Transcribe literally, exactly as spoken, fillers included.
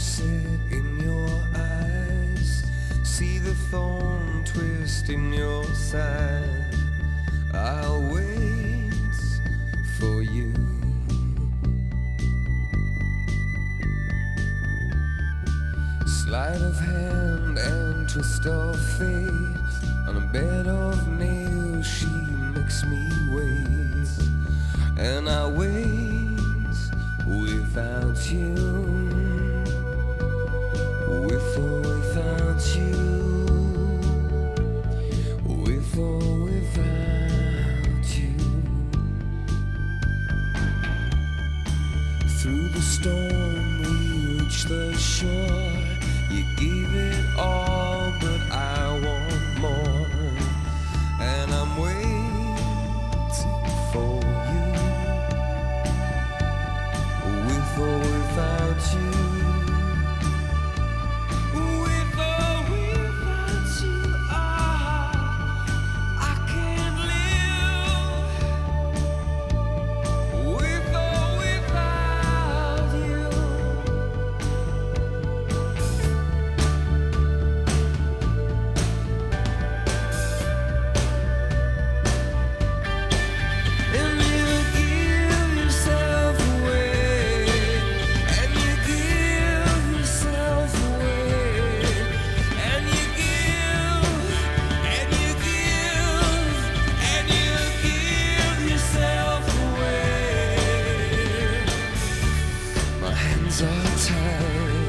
sunset in your eyes, see the thorn twist in your side. I'll wait for you. Sleight of hand and twist of fate, on a bed of nails she makes me wait. And I wait without you, with or without you, with or without you. Through the storm we reach the shore. You gave it all, but I want more. And I'm waiting for you, with or without you, with or without you. Ah, I can't live with or without you. And you give yourself away, and you give yourself away, and you give, and you give, and you give yourself away. My hands are tied.